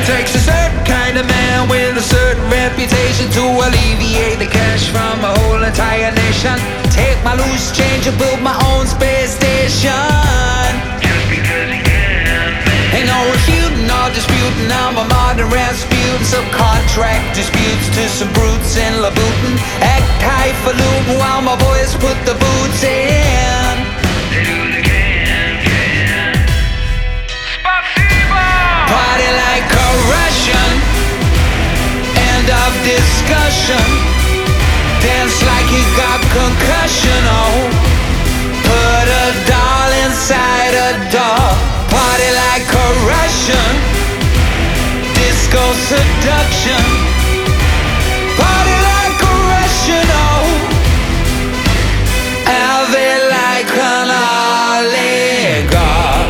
takes a certain kind of man with a certain reputation to alleviate the cash from a whole entire nation. Take my loose change and build my own space station. Just because he can. Ain't no refuting or disputing, I'm a modern Rasputin. Subcontract disputes to some brutes in Louboutin. Act highfalutin while my boys put the boots in. They do the can. Spasibo! Party like a Russian. End of discussion. Dance like you got concussion, oh. Put a doll inside a doll. Party like a Russian. Disco seduction. Party like a Russian, oh. Have it like an oligarch.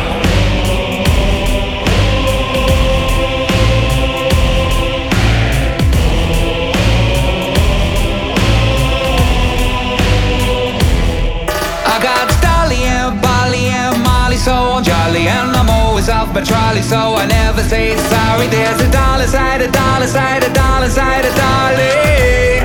I got Dolly and Bolly and Molly, so I'm jolly, and I'm always off my trolley, so I never say sorry. There's a dollar inside a dollar inside a dollar inside a dolly.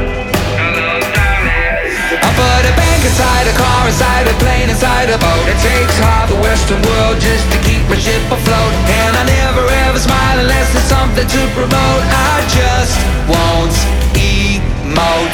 I put a bank inside a car, inside a plane, inside a boat. It takes half the Western world just to keep my ship afloat. And I never ever smile unless there's something to promote. I just won't emote.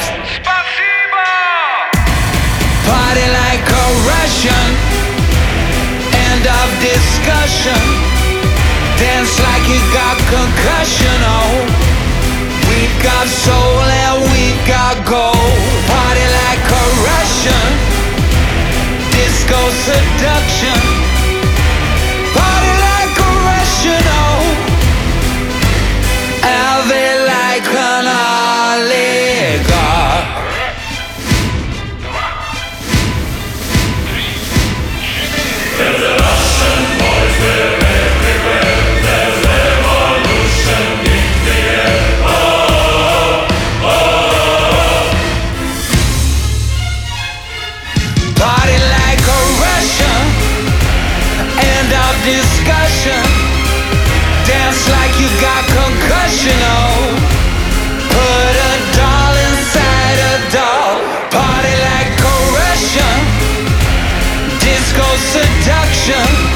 Party like a Russian. End of discussion. Dance like you got concussion, oh. We've got soul and we've got gold. Party like a Russian. Disco seduction. Party like a Russian, oh. Have it like an oligarch. Discussion. Dance like you got concussion, oh. Put a doll inside a doll. Party like a Russian. Disco seduction.